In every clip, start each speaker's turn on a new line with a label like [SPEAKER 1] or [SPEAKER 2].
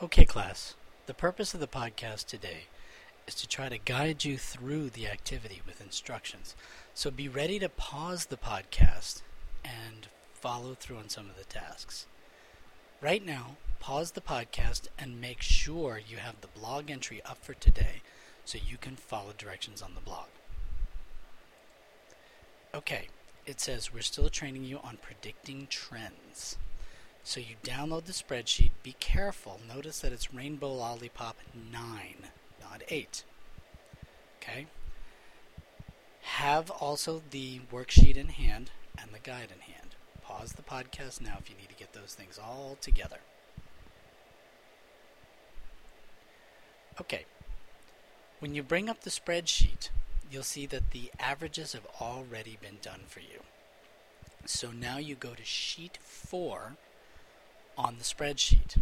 [SPEAKER 1] Okay, class. The purpose of the podcast today is to try to guide you through the activity with instructions. So be ready to pause the podcast and follow through on some of the tasks. Right now, pause the podcast and make sure you have the blog entry up for today so you can follow directions on the blog. Okay, it says we're still training you on predicting trends. So you download the spreadsheet. Be careful. Notice that it's Rainbow Lollipop 9, not 8. Okay? Have also the worksheet in hand and the guide in hand. Pause the podcast now if you need to get those things all together. Okay. When you bring up the spreadsheet, you'll see that the averages have already been done for you. So now you go to sheet 4 on the spreadsheet.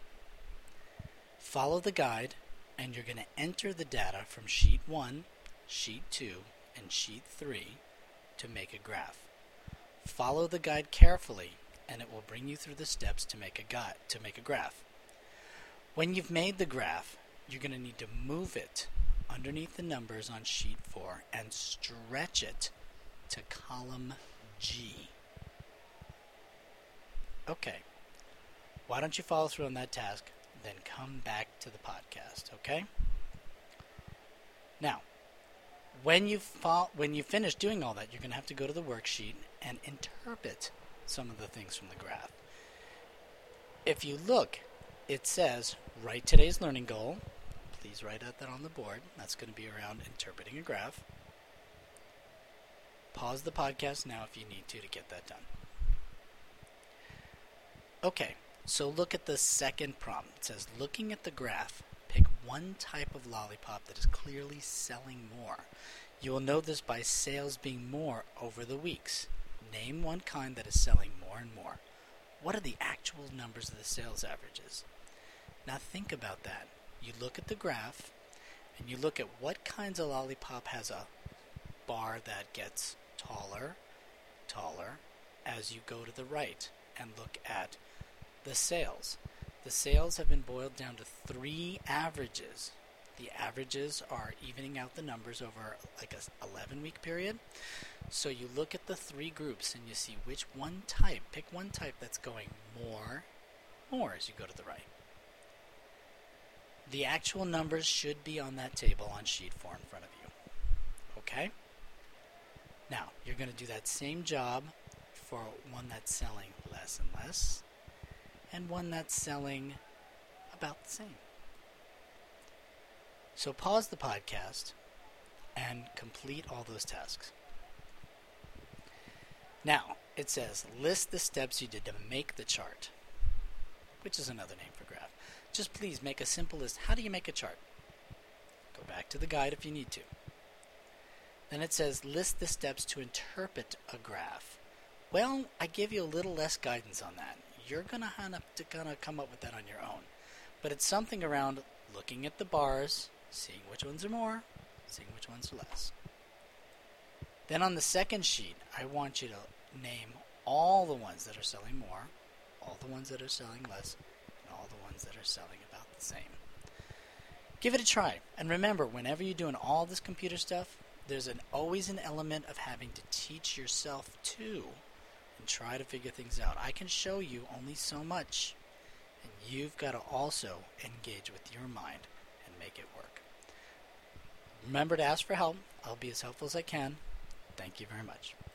[SPEAKER 1] Follow the guide and you're going to enter the data from sheet 1, sheet 2, and sheet 3 to make a graph. Follow the guide carefully and it will bring you through the steps to make a graph. When you've made the graph, you're going to need to move it underneath the numbers on sheet 4 and stretch it to column G. Okay. Why don't you follow through on that task, then come back to the podcast, okay? Now, when you finish doing all that, you're going to have to go to the worksheet and interpret some of the things from the graph. If you look, it says, write today's learning goal. Please write out that on the board. That's going to be around interpreting a graph. Pause the podcast now if you need to get that done. Okay. So look at the second prompt. It says, looking at the graph, pick one type of lollipop that is clearly selling more. You will know this by sales being more over the weeks. Name one kind that is selling more and more. What are the actual numbers of the sales averages? Now think about that. You look at the graph, and you look at what kinds of lollipop has a bar that gets taller as you go to the right, and look at the sales. The sales have been boiled down to 3 averages. The averages are evening out the numbers over like a 11-week period. So you look at the 3 groups and you see pick one type that's going more as you go to the right. The actual numbers should be on that table on sheet 4 in front of you. Okay? Now, you're going to do that same job for one that's selling less and less, and one that's selling about the same. So pause the podcast and complete all those tasks. Now, it says, list the steps you did to make the chart, which is another name for graph. Just please make a simple list. How do you make a chart? Go back to the guide if you need to. Then it says, list the steps to interpret a graph. Well, I give you a little less guidance on that. You're going to have to come up with that on your own. But it's something around looking at the bars, seeing which ones are more, seeing which ones are less. Then on the second sheet, I want you to name all the ones that are selling more, all the ones that are selling less, and all the ones that are selling about the same. Give it a try. And remember, whenever you're doing all this computer stuff, there's always an element of having to teach yourself too. And try to figure things out. I can show you only so much, and you've got to also engage with your mind and make it work. Remember to ask for help. I'll be as helpful as I can. Thank you very much.